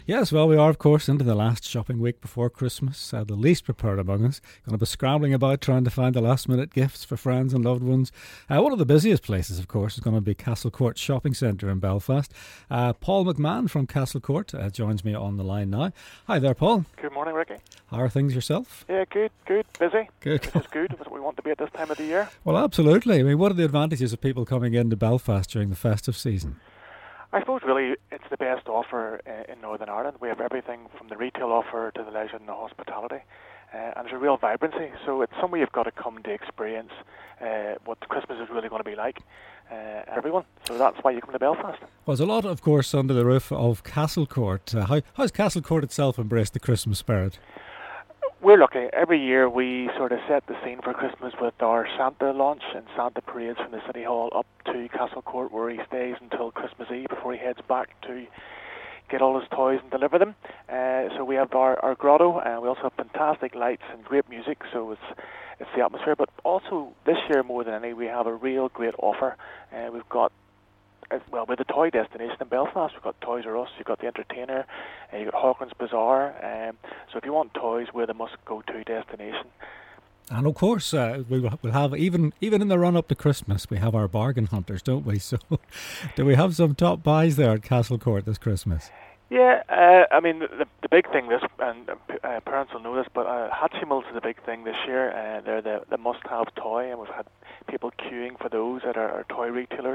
Yes, well, we are, of course, into the last shopping week before Christmas. The least prepared among us going to be scrambling about trying to find the last-minute gifts for friends and loved ones. One of the busiest places, of course, is going to be Castlecourt Shopping Centre in Belfast. Paul McMahon from Castlecourt joins me on the line now. Hi there, Paul. Good morning, Ricky. How are things yourself? Yeah, good. Busy. Good. Which is good. That's what we want to be at this time of the year. Well, absolutely. I mean, what are the advantages of people coming into Belfast during the festive season? I suppose really it's the best offer in Northern Ireland. We have everything from the retail offer to the leisure and the hospitality. And there's a real vibrancy. So it's somewhere you've got to come to experience what Christmas is really going to be like. Everyone. So that's why you come to Belfast. Well, there's a lot, of course, under the roof of Castlecourt. How's Castlecourt itself embraced the Christmas spirit? We're lucky. Every year we sort of set the scene for Christmas with our Santa launch and Santa parades from the City Hall up to Castlecourt, where he stays until Christmas Eve before he heads back to get all his toys and deliver them. So we have our grotto, and we also have fantastic lights and great music, so it's the atmosphere. But also this year, more than any, we have a real great offer. We've got we're the toy destination in Belfast. We've got Toys R Us, you've got The Entertainer, you've got Hawkins Bazaar. So if you want toys, we're the must-go-to destination. And of course, we'll have, even in the run-up to Christmas, we have our bargain hunters, don't we? So do we have some top buys there at Castlecourt this Christmas? Yeah, I mean, the big thing and parents will know this, but Hatchimals is the big thing this year. They're the must-have toy, and we've had people queuing for those at our toy retailers.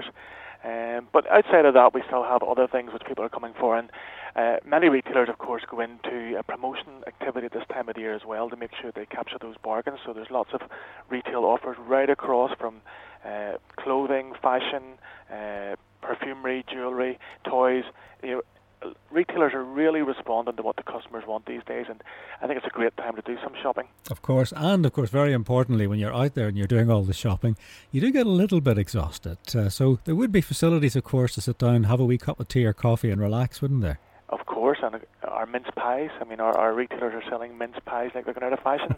But outside of that, we still have other things which people are coming for, and many retailers, of course, go into a promotion activity this time of the year as well to make sure they capture those bargains. So there's lots of retail offers right across from clothing, fashion, perfumery, jewellery, toys. Retailers are really responding to what the customers want these days, and I think it's a great time to do some shopping. Of course, very importantly, when you're out there and you're doing all the shopping, you do get a little bit exhausted. So there would be facilities, of course, to sit down, have a wee cup of tea or coffee and relax, wouldn't there? Of course, and our mince pies. I mean, our retailers are selling mince pies like they're going out of fashion.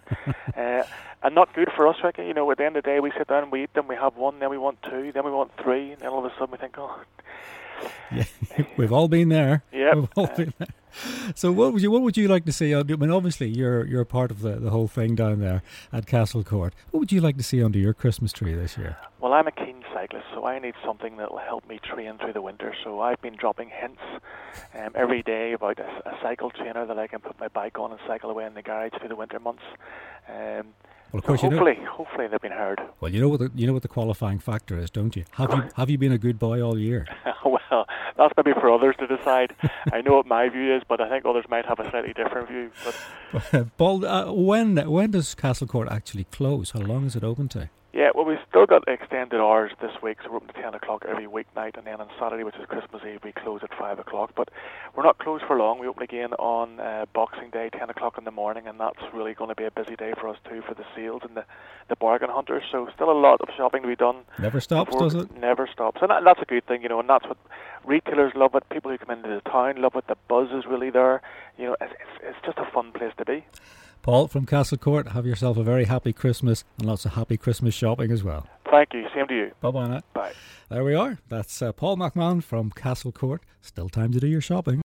And not good for us, Ricky. At the end of the day, we sit down and we eat them. We have one, then we want two, then we want three, and then all of a sudden we think, oh... Yeah, we've all been there. Yeah. We've all been there. So what would you like to see? I mean, obviously you're part of the whole thing down there at Castlecourt. What would you like to see under your Christmas tree this year? Well, I'm a keen cyclist, so I need something that will help me train through the winter. So I've been dropping hints every day about a cycle trainer that I can put my bike on and cycle away in the garage through the winter months. Well, of course, so hopefully they've been heard. Well, you know what the qualifying factor is, don't you? Have you been a good boy all year? Well, that's maybe for others to decide. I know what my view is, but I think others might have a slightly different view. But Paul, when does Castlecourt actually close? How long is it open to? Yeah, well, we've still got extended hours this week, so we're open to 10 o'clock every weeknight, and then on Saturday, which is Christmas Eve, we close at 5 o'clock. But we're not closed for long. We open again on Boxing Day, 10 o'clock in the morning, and that's really going to be a busy day for us too, for the sales and the bargain hunters. So still a lot of shopping to be done. Never stops, does it? Never stops. And that's a good thing, and that's what retailers love it. People who come into the town love it. The buzz is really there. It's just a fun place to be. Paul from Castlecourt, have yourself a very happy Christmas and lots of happy Christmas shopping as well. Thank you. Same to you. Bye-bye now. Bye. There we are. That's Paul McMahon from Castlecourt. Still time to do your shopping.